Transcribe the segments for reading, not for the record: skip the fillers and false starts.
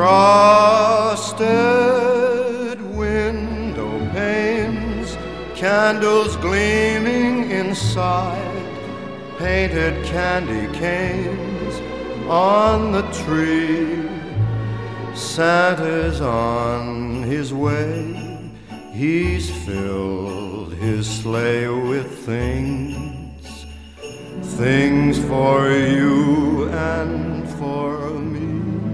Frosted window panes, candles gleaming inside, painted candy canes on the tree. Santa's on his way, he's filled his sleigh with things for you and for me.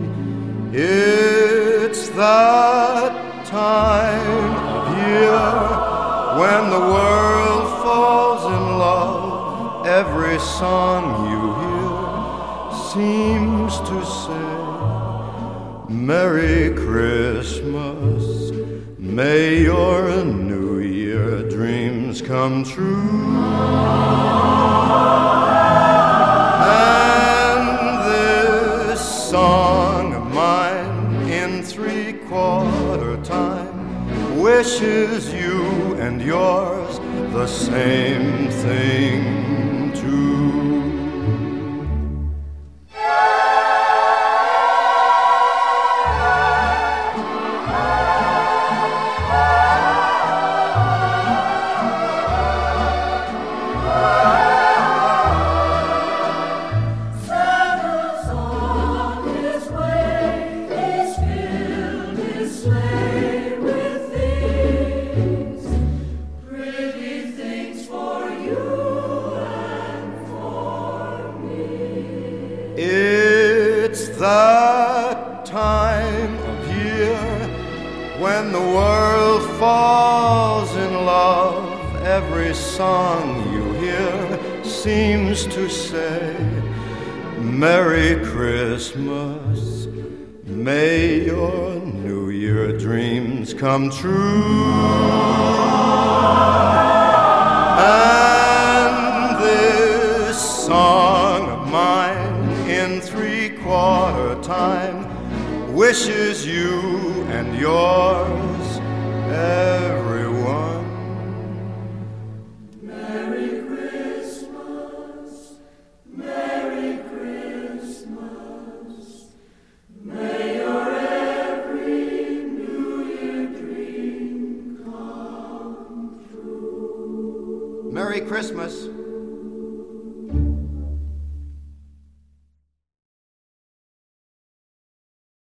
It's that time of year when the world falls in love. Every song you hear seems to say, Merry Christmas, may your New Year dreams come true. And this song of mine in 3/4 time wishes you and yours the same thing too. It's that time of year when the world falls in love. Every song you hear seems to say, Merry Christmas, may your New Year dreams come true. And this song of mine in 3/4 time wishes you and yours